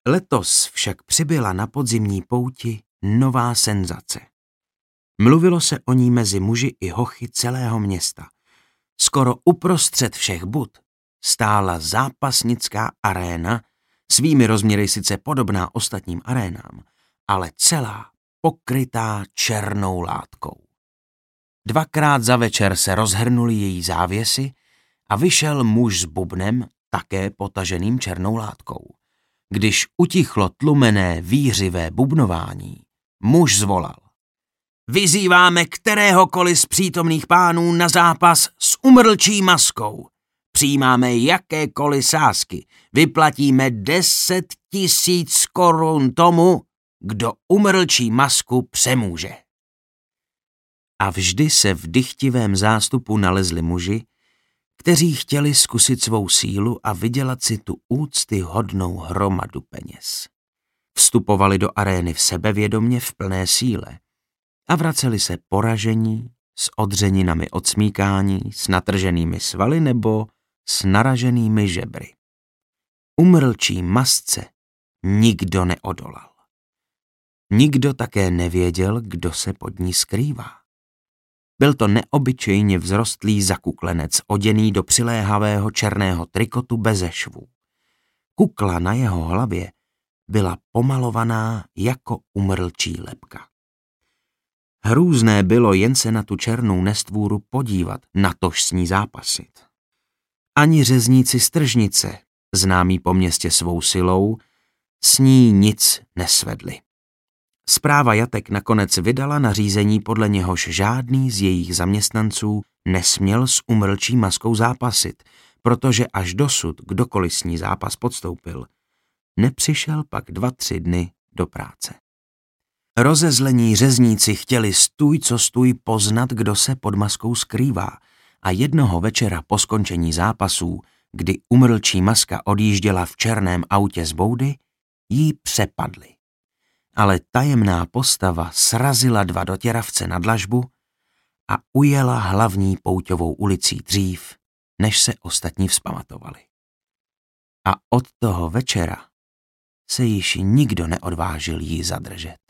Letos však přibyla na podzimní pouti nová senzace. Mluvilo se o ní mezi muži i hochy celého města. Skoro uprostřed všech bud stála zápasnická aréna, svými rozměry sice podobná ostatním arénám, ale celá pokrytá černou látkou. Dvakrát za večer se rozhrnuly její závěsy a vyšel muž s bubnem, také potaženým černou látkou. Když utichlo tlumené vířivé bubnování, muž zvolal: Vyzýváme kteréhokoliv z přítomných pánů na zápas s umrlčí maskou. Přijímáme jakékoliv sázky. Vyplatíme 10 000 korun tomu, kdo umrlčí masku přemůže. A vždy se v dychtivém zástupu nalezli muži, kteří chtěli zkusit svou sílu a vydělat si tu úctyhodnou hromadu peněz. Vstupovali do arény v sebevědomě v plné síle a vraceli se poražení, s odřeninami od smíkání, s natrženými svaly nebo s naraženými žebry. Umrlčí masce nikdo neodolal. Nikdo také nevěděl, kdo se pod ní skrývá. Byl to neobyčejně vzrostlý zakuklenec, oděný do přiléhavého černého trikotu beze švů. Kukla na jeho hlavě byla pomalovaná jako umrlčí lebka. Hrůzné bylo jen se na tu černou nestvůru podívat, natož s ní zápasit. Ani řezníci z tržnice, známí po městě svou silou, s ní nic nesvedli. Správa jatek nakonec vydala nařízení, podle něhož žádný z jejich zaměstnanců nesměl s umrlčí maskou zápasit, protože až dosud kdokoliv s ní zápas podstoupil, nepřišel pak 2-3 dny do práce. Rozezlení řezníci chtěli stůj co stůj poznat, kdo se pod maskou skrývá, a jednoho večera po skončení zápasů, kdy umrlčí maska odjížděla v černém autě z boudy, jí přepadli. Ale tajemná postava srazila 2 dotěravce na dlažbu a ujela hlavní pouťovou ulicí dřív, než se ostatní vzpamatovali. A od toho večera se již nikdo neodvážil jí zadržet.